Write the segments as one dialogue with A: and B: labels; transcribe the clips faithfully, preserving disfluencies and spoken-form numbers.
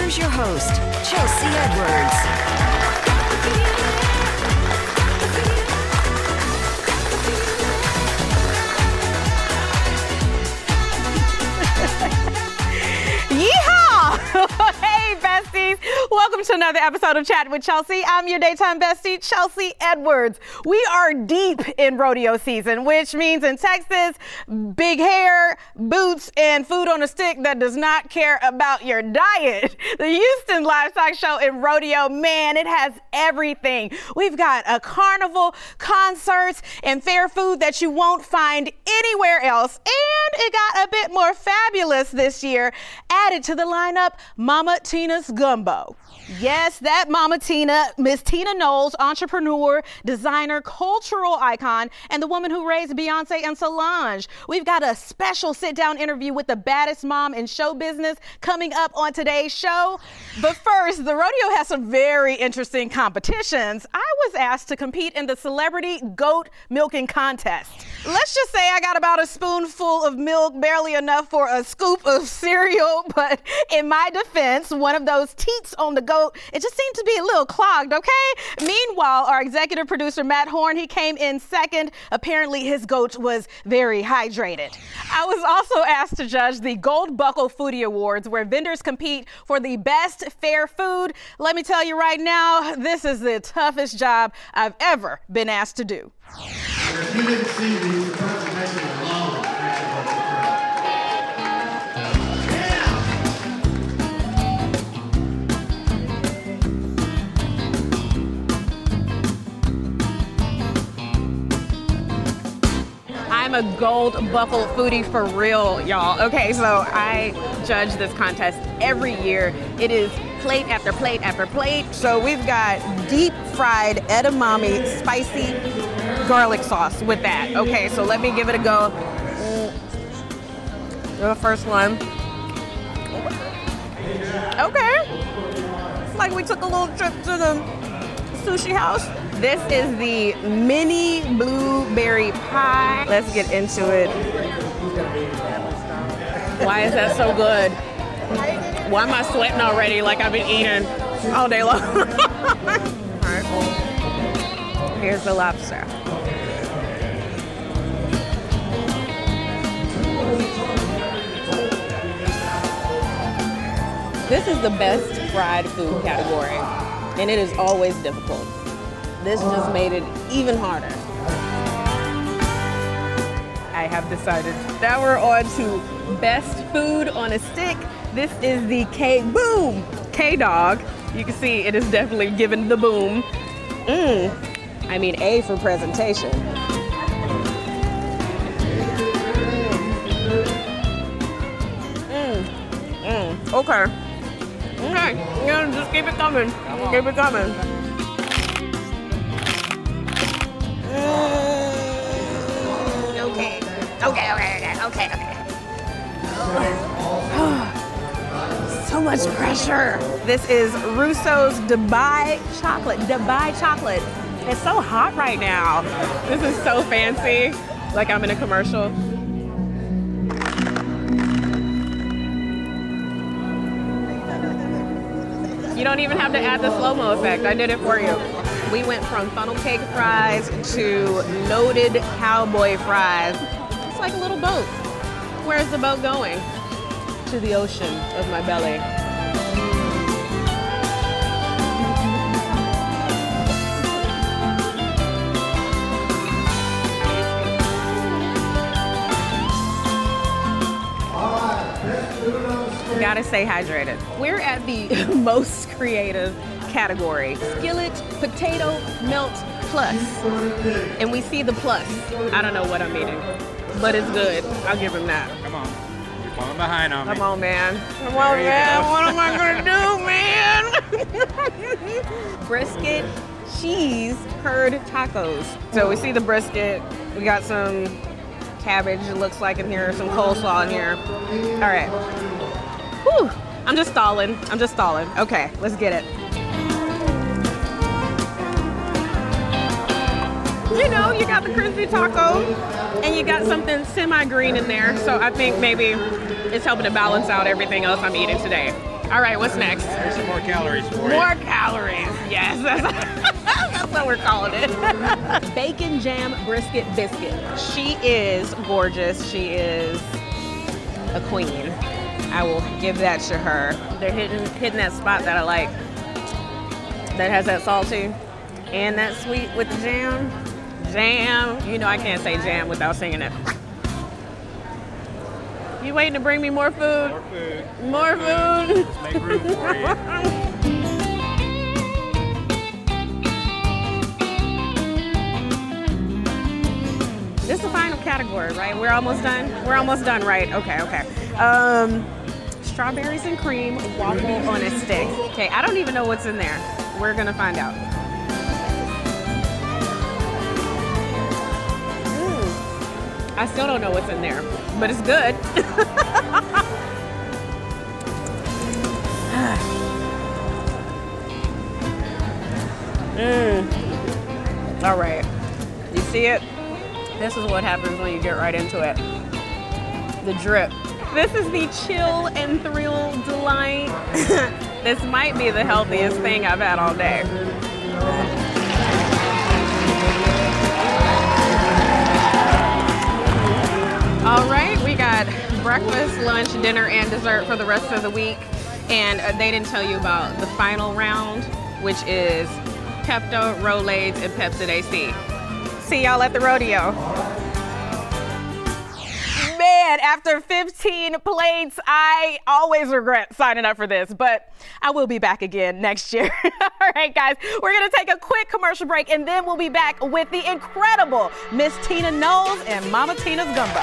A: here's your host, Chelsea Edwards.
B: Hey, besties. Welcome to another episode of Chat with Chelsea. I'm your daytime bestie, Chelsea Edwards. We are deep in rodeo season, which means in Texas, big hair, boots, and food on a stick that does not care about your diet. The Houston Livestock Show and Rodeo, man, it has everything. We've got a carnival, concerts, and fair food that you won't find anywhere else. And it got a bit more fabulous this year. Added to the lineup, Mama Tina's Gumbo. Yes, that Mama Tina, Miss Tina Knowles, entrepreneur, designer, cultural icon, and the woman who raised Beyonce and Solange. We've got a special sit-down interview with the baddest mom in show business coming up on today's show. But first, the rodeo has some very interesting competitions. I was asked to compete in the celebrity goat milking contest. Let's just say I got about a spoonful of milk, barely enough for a scoop of cereal, but in my defense, one of those teats on the goat, it just seemed to be a little clogged, okay? Meanwhile, our executive producer, Matt Horn, he came in second. Apparently, his goat was very hydrated. I was also asked to judge the Gold Buckle Foodie Awards, where vendors compete for the best fair food. Let me tell you right now, this is the toughest job I've ever been asked to do.
C: If you didn't see me, the presentation alone makes it look
B: I'm a Gold Buckle foodie for real, y'all. Okay, so I judge this contest every year. It is plate after plate after plate. So we've got deep fried edamame spicy garlic sauce with that. Okay, so let me give it a go. Mm. The first one. Okay. It's like we took a little trip to the sushi house. This is the mini blueberry pie. Let's get into it. Why is that so good? Why am I sweating already like I've been eating all day long? All right. Here's the lobster. This is the best fried food category, and it is always difficult. This just made it even harder. I have decided that we're on to best food on a stick. This is the K-Boom K-Dog. You can see it is definitely given the boom. Mmm. I mean, A for presentation. Mmm. Mmm. Okay. Okay. Yeah, just keep it coming. Keep it coming. Okay. Okay, okay, okay, okay. So much pressure. This is Russo's Dubai chocolate. Dubai chocolate. It's so hot right now. This is so fancy. Like I'm in a commercial. You don't even have to add the slow-mo effect. I did it for you. We went from funnel cake fries to loaded cowboy fries. It's like a little boat. Where's the boat going? To the ocean of my belly. Gotta stay hydrated. We're at the most creative category. Skillet Potato Melt Plus. And we see the plus. I don't know what I'm eating, but it's good. I'll give him that.
D: Come on. You're falling behind on me.
B: Come on, man. Come on, man. What am I gonna do, man? Brisket cheese curd tacos. So we see the brisket. We got some cabbage, it looks like, in here, some coleslaw in here. All right. Whew. I'm just stalling. I'm just stalling. Okay, let's get it. You know, you got the crispy taco and you got something semi-green in there. So I think maybe it's helping to balance out everything else I'm eating today. All right, what's next?
D: There's some more calories for
B: More
D: you.
B: calories. Yes, that's, that's what we're calling it. Bacon jam brisket biscuit. She is gorgeous. She is a queen. I will give that to her. They're hitting hitting that spot that I like. That has that salty and that sweet with the jam. Jam. You know I can't say jam without singing it. You waiting to bring me more food?
D: More food.
B: More food.
D: Let's make room for you.
B: This is the final category, right? We're almost done? We're almost done, right? Okay, okay. Um, strawberries and cream waffle on a stick. Okay, I don't even know what's in there. We're gonna find out. Mm. I still don't know what's in there, but it's good. mm. All right, you see it? This is what happens when you get right into it. The drip. This is the Chill and Thrill Delight. This might be the healthiest thing I've had all day. All right, we got breakfast, lunch, dinner, and dessert for the rest of the week. And uh, they didn't tell you about the final round, which is Pepto, Rolaids, and Pepsid A C. See y'all at the rodeo. Man, after fifteen plates, I always regret signing up for this, but I will be back again next year. All right, guys, we're going to take a quick commercial break, and then we'll be back with the incredible Miss Tina Knowles and Mama Tina's Gumbo.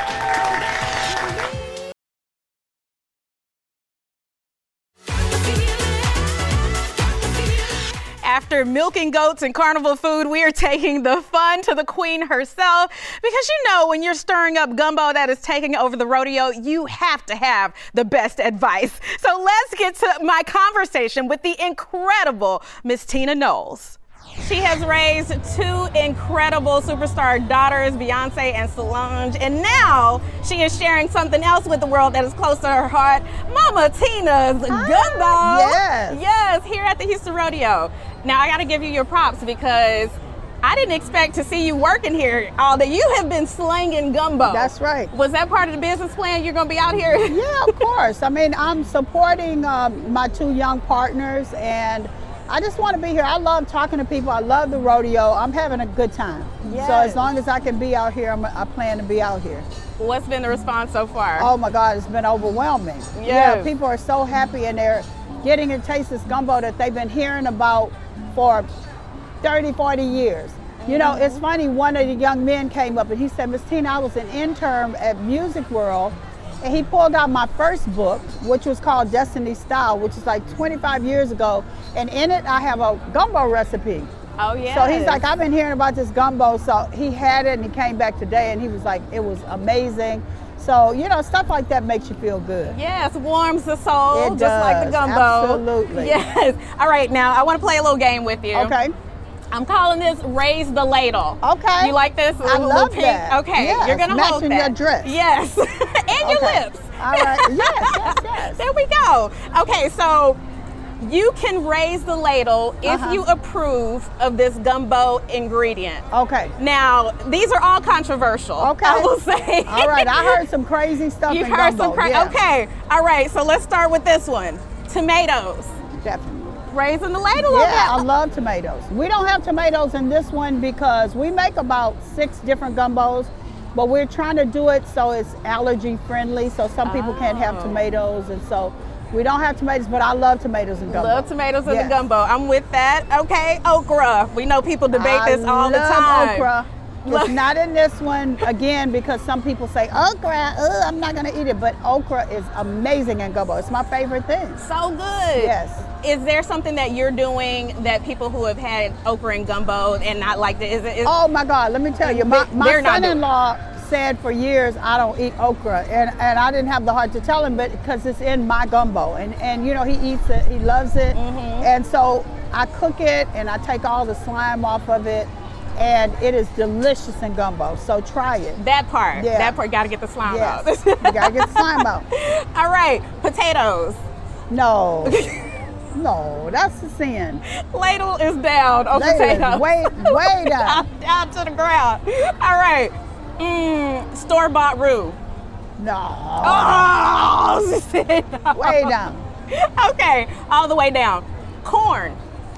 B: After milking goats and carnival food, we are taking the fun to the queen herself. Because you know, when you're stirring up gumbo that is taking over the rodeo, you have to have the best advice. So let's get to my conversation with the incredible Miss Tina Knowles. She has raised two incredible superstar daughters, Beyonce and Solange, and now she is sharing something else with the world that is close to her heart, Mama Tina's Gumbo.
E: Yes.
B: Yes, here at the Houston Rodeo. Now, I got to give you your props because I didn't expect to see you working here all day. You have been slanging gumbo.
E: That's right.
B: Was that part of the business plan? You're going to be out here?
E: Yeah, of course. I mean, I'm supporting um, my two young partners, and I just want to be here. I love talking to people. I love the rodeo. I'm having a good time.
B: Yes.
E: So as long as I can be out here, I'm, I plan to be out here.
B: What's been the response so far?
E: Oh my God, it's been overwhelming.
B: Yes.
E: Yeah, people are so happy, and they're getting to taste this gumbo that they've been hearing about for thirty, forty years. You know, it's funny, one of the young men came up and he said, Miss Tina, I was an intern at Music World, and he pulled out my first book, which was called Destiny Style, which is like twenty-five years ago, and in it I have a gumbo recipe.
B: Oh, yeah.
E: So he's like, I've been hearing about this gumbo, so he had it and he came back today and he was like, it was amazing. So, you know, stuff like that makes you feel good.
B: Yes, warms the soul,
E: It
B: just
E: does,
B: like the gumbo.
E: absolutely.
B: Yes. All right, now I want to play a little game with you.
E: Okay.
B: I'm calling this Raise the Ladle.
E: Okay.
B: You like this?
E: I
B: Little
E: love
B: pink?
E: that.
B: Okay,
E: Yes,
B: you're going to hold
E: matching
B: that.
E: your dress.
B: Yes, and your
E: Okay.
B: lips.
E: All right. Yes, yes, yes.
B: There we go. Okay, so you can raise the ladle if
E: Uh-huh.
B: you approve of this gumbo ingredient.
E: Okay.
B: Now, these are all controversial.
E: Okay.
B: I will say.
E: All right. I heard some crazy stuff
B: You've
E: in
B: heard
E: gumbo.
B: some crazy.
E: yeah.
B: Okay. All right. So let's start with this one. Tomatoes.
E: Definitely.
B: Raising the ladle on
E: Yeah,
B: that.
E: I love tomatoes. We don't have tomatoes in this one because we make about six different gumbos, but we're trying to do it so it's allergy friendly, so some people can't have
B: Oh.
E: tomatoes, and so we don't have tomatoes, but I love tomatoes in gumbo.
B: Love tomatoes in
E: Yes.
B: the gumbo. I'm with that. Okay. Okra. We know people debate
E: I
B: this all the
E: love
B: time.
E: okra.
B: Love-
E: It's not in this one, again, because some people say, okra, ugh, I'm not gonna eat it, but okra is amazing in gumbo. It's my favorite thing.
B: So good.
E: Yes.
B: Is there something that you're doing that people who have had okra and gumbo and not liked it? Is it? Is,
E: Oh my God, let me tell you, my,
B: They-
E: my
B: they're not doing-
E: son-in-law said for years, I don't eat okra, and, and I didn't have the heart to tell him, but because it's in my gumbo, and, and you know, he eats it, he loves it,
B: Mm-hmm.
E: and so I cook it, and I take all the slime off of it, and it is delicious in gumbo, so try it.
B: that part.
E: Yeah.
B: That part. Got to get the slime
E: Yes,
B: out.
E: you gotta get the slime out.
B: All right. Potatoes.
E: No. No, that's a sin.
B: Ladle is down on
E: Ladle is
B: potatoes.
E: way- way down.
B: down. Down to the ground. All right. Mm, store-bought roux.
E: No.
B: Oh, she said no.
E: Way down.
B: Okay, all the way down. Corn.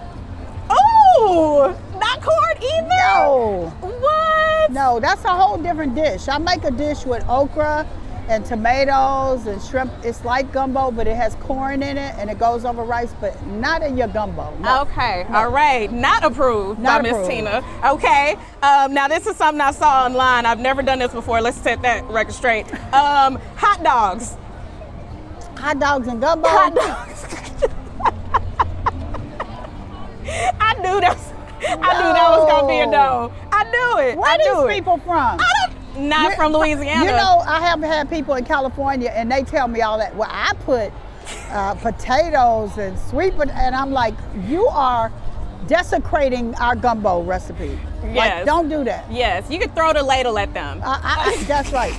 B: Ooh, not corn either?
E: No.
B: What?
E: No, that's a whole different dish. I make a dish with okra and tomatoes and shrimp. It's like gumbo, but it has corn in it and it goes over rice, but not in your gumbo. No.
B: Okay, all right. Not approved
E: Not
B: by Miss
E: approved.
B: Tina. Okay. Um, now this is something I saw online. I've never done this before. Let's set that record straight. Um, hot dogs.
E: Hot dogs and gumbo.
B: Hot dogs. I knew that. Was, I knew that was gonna be a no. I knew it.
E: Where
B: I
E: are
B: knew
E: these
B: it.
E: people from?
B: I don't. Not from Louisiana.
E: You know, I have had people in California and they tell me all that. Well, I put uh, potatoes and sweet pot- and I'm like, you are desecrating our gumbo recipe.
B: Yes.
E: Like, don't do that.
B: Yes, you can throw the ladle at them.
E: I, I, that's right.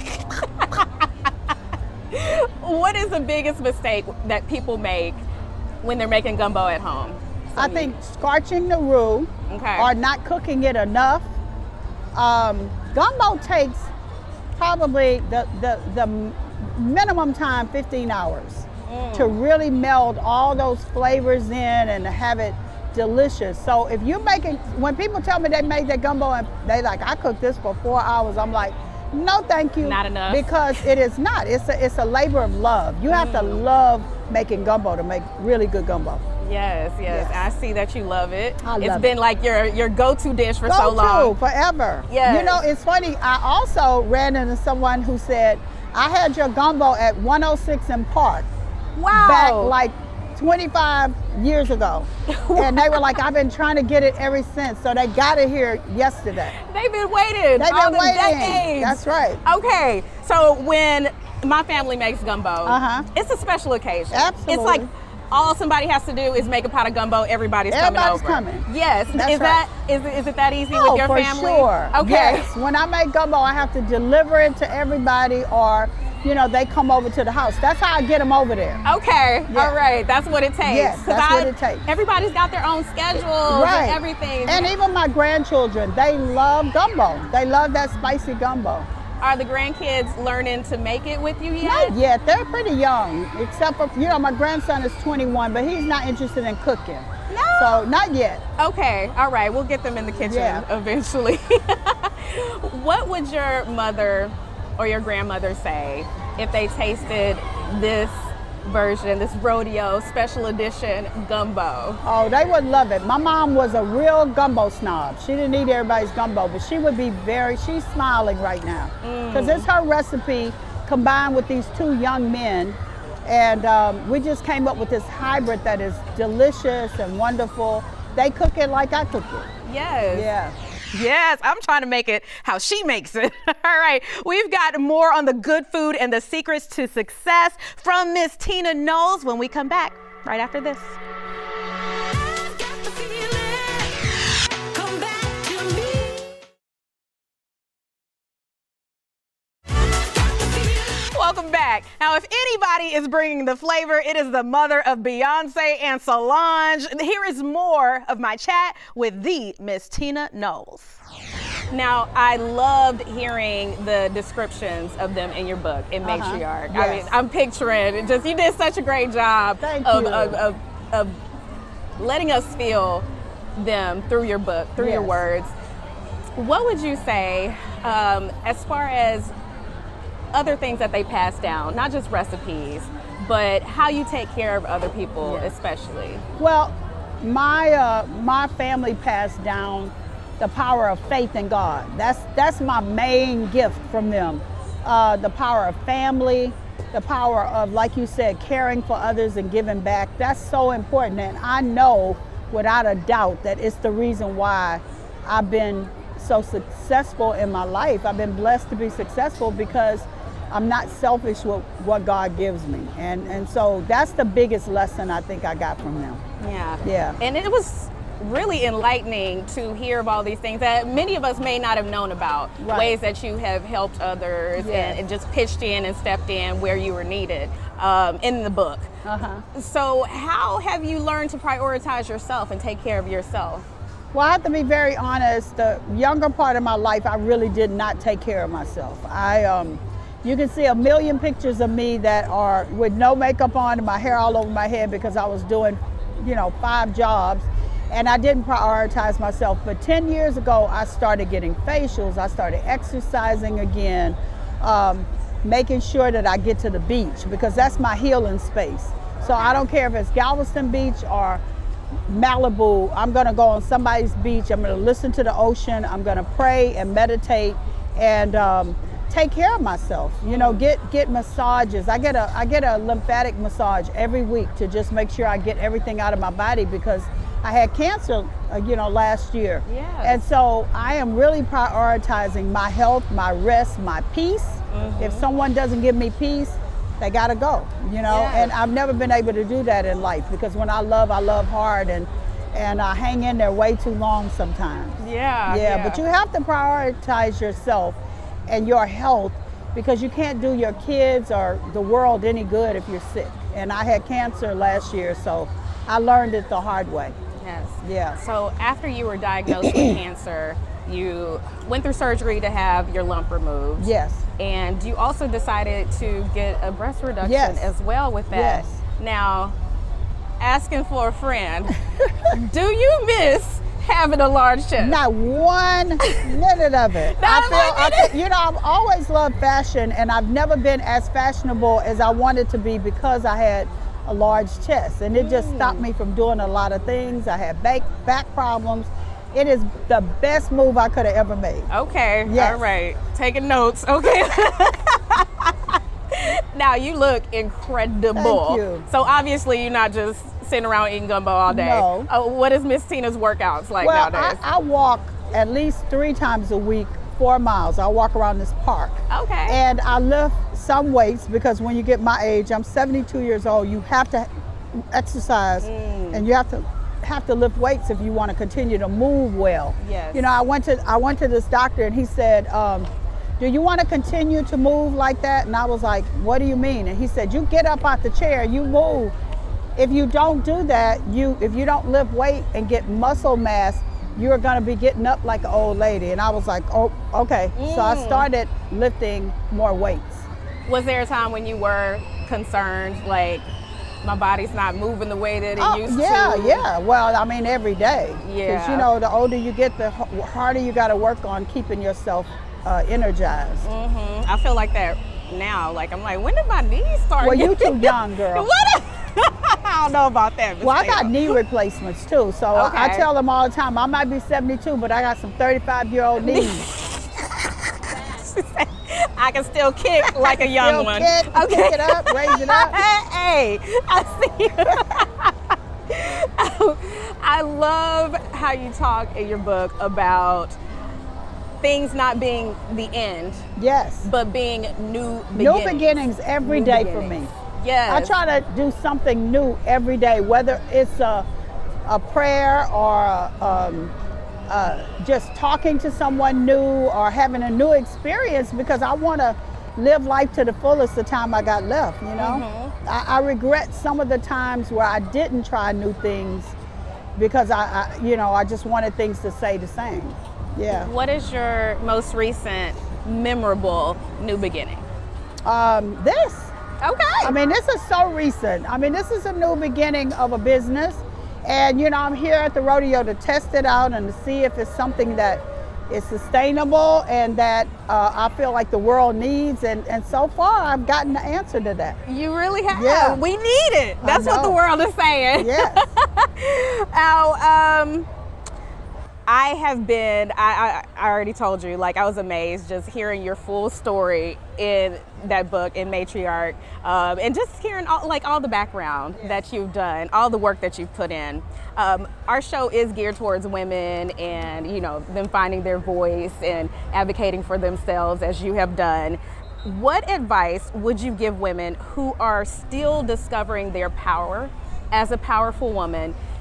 B: What is the biggest mistake that people make when they're making gumbo at home?
E: I think scorching the roux
B: Okay.
E: or not cooking it enough. Um, gumbo takes probably the, the, the minimum time fifteen hours
B: Mm.
E: to really meld all those flavors in and have it delicious. So if you make it, when people tell me they made their gumbo and they like, I cooked this for four hours, I'm like, no thank you.
B: Not enough.
E: Because it is not. It's a, it's a labor of love. You have
B: Mm.
E: to love making gumbo to make really good gumbo.
B: Yes, yes,
E: Yes.
B: I see that you love it.
E: I
B: It's
E: love
B: been
E: it.
B: like your your go-to dish for
E: Go
B: so long.
E: to, forever.
B: Yes.
E: You know, it's funny. I also ran into someone who said, I had your gumbo at one oh six in Park
B: Wow.
E: back like twenty-five years ago. And they were like, I've been trying to get it ever since. So they got it here yesterday.
B: They've been waiting.
E: They've
B: all
E: been
B: the
E: waiting.
B: Decades.
E: That's right.
B: Okay, so when my family makes gumbo,
E: Uh-huh.
B: it's a special occasion.
E: Absolutely.
B: It's like all somebody has to do is make a pot of gumbo. Everybody's,
E: Everybody's
B: coming over.
E: coming.
B: Yes.
E: That's
B: is
E: right.
B: that is it- is it that easy
E: Oh,
B: with your
E: for
B: family?
E: sure.
B: Okay.
E: Yes. When I make gumbo, I have to deliver it to everybody or, you know, they come over to the house. That's how I get them over there.
B: Okay.
E: Yeah.
B: All right. That's what it takes.
E: Yes,
B: 'Cause
E: that's
B: I-
E: what it takes.
B: Everybody's got their own schedules
E: Right.
B: and everything.
E: And even my grandchildren, they love gumbo. They love that spicy gumbo.
B: Are the grandkids learning to make it with you yet?
E: Not yet. They're pretty young, except for, you know, my grandson is twenty-one, but he's not interested in cooking.
B: No.
E: So not yet.
B: Okay, all right, we'll get them in the kitchen
E: Yeah.
B: eventually. What would your mother or your grandmother say if they tasted this version, this rodeo special edition gumbo?
E: Oh, they would love it. My mom was a real gumbo snob. She didn't eat everybody's gumbo, but she would be very, she's smiling right now. Because it's her recipe combined with these two young men. And um, we just came up with this hybrid that is delicious and wonderful. They cook it like I cook it.
B: Yes.
E: Yeah.
B: Yes, I'm trying to make it how she makes it. All right, we've got more on the good food and the secrets to success from Miss Tina Knowles when we come back right after this. Welcome back. Now, if anybody is bringing the flavor, it is the mother of Beyonce and Solange. Here is more of my chat with the Miss Tina Knowles. Now, I loved hearing the descriptions of them in your book, in
E: Uh-huh.
B: Matriarch. I
E: Yes.
B: mean, I'm picturing it. Just you did such a great job
E: Thank
B: of,
E: you.
B: of, of, of letting us feel them through your book, through your
E: Yes.
B: words. What would you say um, as far as other things that they pass down, not just recipes, but how you take care of other people,
E: Yeah.
B: especially?
E: Well, my uh, my family passed down the power of faith in God. That's that's my main gift from them. Uh, the power of family, the power of, like you said, caring for others and giving back. That's so important, and I know without a doubt that it's the reason why I've been so successful in my life. I've been blessed to be successful because I'm not selfish with what God gives me. And and so that's the biggest lesson I think I got from them.
B: Yeah.
E: Yeah.
B: And it was really enlightening to hear of all these things that many of us may not have known about.
E: Right.
B: Ways that you have helped others
E: Yes.
B: and, and just pitched in and stepped in where you were needed um, in the book.
E: Uh-huh.
B: So how have you learned to prioritize yourself and take care of yourself?
E: Well, I have to be very honest. The younger part of my life, I really did not take care of myself. I, um, you can see a million pictures of me that are with no makeup on and my hair all over my head because I was doing, you know, five jobs, and I didn't prioritize myself. But ten years ago, I started getting facials. I started exercising again, um, making sure that I get to the beach because that's my healing space. So I don't care if it's Galveston Beach or Malibu, I'm gonna go on somebody's beach, I'm gonna listen to the ocean, I'm gonna pray and meditate and um, take care of myself. You know, get get massages. I get a I get a lymphatic massage every week to just make sure I get everything out of my body because I had cancer, uh, you know, last year.
B: Yes.
E: And so I am really prioritizing my health, my rest, my peace.
B: Mm-hmm.
E: If someone doesn't give me peace, they gotta go, you know,
B: Yes.
E: and I've never been able to do that in life because when I love, I love hard, and and I hang in there way too long sometimes.
B: Yeah,
E: Yeah, but you have to prioritize yourself and your health because you can't do your kids or the world any good if you're sick. And I had cancer last year, so I learned it the hard way.
B: Yes.
E: Yeah.
B: So after you were diagnosed with cancer, you went through surgery to have your lump removed.
E: Yes.
B: And you also decided to get a breast reduction
E: Yes.
B: as well with that.
E: Yes.
B: Now, asking for a friend, do you miss having a large chest?
E: Not one minute of it.
B: Not
E: I feel,
B: one
E: I
B: minute?
E: feel- you know, I've always loved fashion, and I've never been as fashionable as I wanted to be because I had a large chest, and it just stopped me from doing a lot of things. I had back back problems. It is the best move I could have ever made.
B: Okay,
E: Yes.
B: all right. Taking notes, okay. Now, you look incredible.
E: Thank you.
B: So obviously you're not just sitting around eating gumbo all day.
E: No.
B: Uh, what is Miss Tina's workouts like
E: Well, I,
B: nowadays?
E: I walk at least three times a week, four miles. I walk around this park.
B: Okay.
E: And I lift some weights because when you get my age, I'm seventy-two years old, you have to exercise
B: Mm.
E: and you have to have to lift weights if you want to continue to move well.
B: Yes.
E: You know, I went to I went to this doctor and he said, um, do you want to continue to move like that? And I was like, what do you mean? And he said, you get up out the chair, you move. If you don't do that, you if you don't lift weight and get muscle mass, you're going to be getting up like an old lady. And I was like, oh, okay. So I
B: Mm.
E: started lifting more weights.
B: Was there a time when you were concerned, like, my body's not moving the way that it
E: Oh,
B: used
E: yeah,
B: to?
E: yeah. Well, I mean, every day.
B: Yeah.
E: Because, you know, the older you get, the h- harder you got to work on keeping yourself uh, energized.
B: hmm I feel like that now. Like, I'm like, when did my knees start?
E: Well, you
B: getting-
E: too young, girl.
B: What? I don't know about that. Miss
E: Well, I got
B: Taylor.
E: knee replacements too. So I- I
B: Okay.
E: tell them all the time, I might be seventy-two, but I got some thirty-five-year-old knees.
B: I can still kick like a young
E: Still
B: one.
E: kick, pick it up, raise it up.
B: Hey, I see you. I love how you talk in your book about things not being the end,
E: Yes.
B: but being new beginnings.
E: New beginnings every
B: New
E: day for
B: beginnings.
E: me.
B: Yes.
E: I try to do something new every day, whether it's a, a prayer or a, um, uh, just talking to someone new or having a new experience because I want to live life to the fullest the time I got left, you know?
B: Mm-hmm.
E: I, I regret some of the times where I didn't try new things because I, I, you know, I just wanted things to stay the same. Yeah.
B: What is your most recent memorable new beginning?
E: Um, this.
B: Okay.
E: I mean, this is so recent. I mean, this is a new beginning of a business. And, you know, I'm here at the rodeo to test it out and to see if it's something that is sustainable and that uh, I feel like the world needs. And, and so far, I've gotten the answer to that.
B: You really have.
E: Yeah.
B: We need it.
E: I
B: That's what the
E: know.
B: world is saying.
E: Yes.
B: Now, um, I have been, I, I, I already told you, like, I was amazed just hearing your full story in that book, in Matriarch, um, and just hearing all, like all the background that you've done, all the work that you've put in. Um, our show is geared towards women and, you know, them finding their voice and advocating for themselves as you have done. What advice would you give women who are still discovering their power as a powerful woman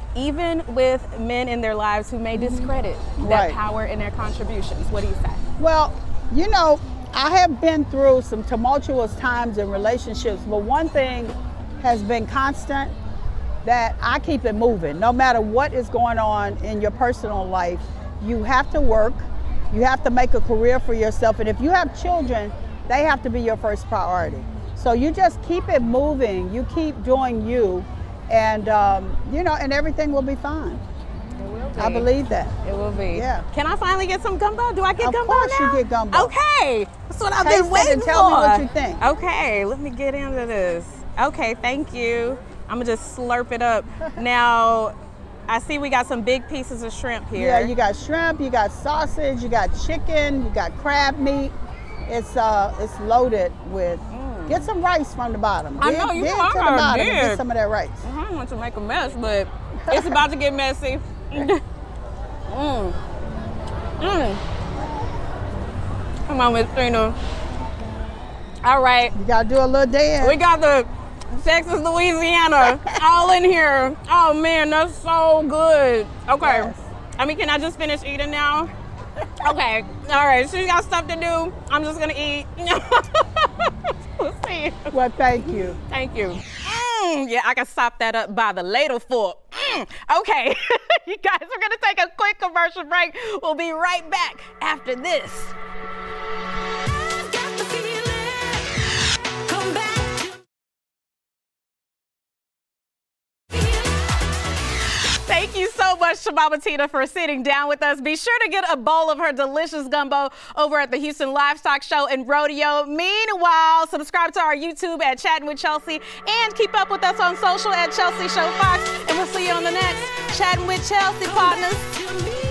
B: even with men in their lives who may discredit that
E: Right.
B: power and their contributions. What do you say?
E: Well, you know, I have been through some tumultuous times in relationships, but one thing has been constant, that I keep it moving. No matter what is going on in your personal life, you have to work, you have to make a career for yourself, and if you have children, they have to be your first priority. So you just keep it moving, you keep doing you, and um, you know, and everything will be fine.
B: It will be.
E: I believe that.
B: It will be.
E: Yeah.
B: Can I finally get some gumbo? Do I get
E: Of
B: gumbo
E: course
B: now?
E: you get gumbo.
B: Okay. That's what I've
E: Taste
B: been
E: it
B: waiting
E: and tell me
B: for.
E: what you think.
B: Okay, let me get into this. Okay, thank you. I'm gonna just slurp it up. Now, I see we got some big pieces of shrimp here.
E: Yeah, you got shrimp, you got sausage, you got chicken, you got crab meat. It's uh, it's loaded with. Get some rice from the bottom.
B: I
E: Dig-
B: know, you
E: dig
B: know,
E: to the
B: I
E: bottom and
B: did.
E: get some of that rice.
B: I don't want to make a mess, but it's about to get messy. mm. Mm. Come on, Miss Trina. All right.
E: You gotta do a little dance.
B: We got the Texas, Louisiana all in here. Oh man, that's so good. Okay.
E: Yes.
B: I mean, can I just finish eating now? Okay. All right. She's got stuff to do. I'm just gonna eat. We'll see.
E: Well, thank you.
B: Thank you. Mm, yeah, I can sop that up by the ladle fork. Mm, okay. You guys, we're gonna take a quick commercial break. We'll be right back after this.
A: I've got the feeling. Come back to
B: Thank you so much to Mama Tina for sitting down with us. Be sure to get a bowl of her delicious gumbo over at the Houston Livestock Show and Rodeo. Meanwhile, subscribe to our YouTube at Chatting with Chelsea and keep up with us on social at Chelsea Show Fox. And we'll see you on the next Chatting with Chelsea, partners.
A: to me.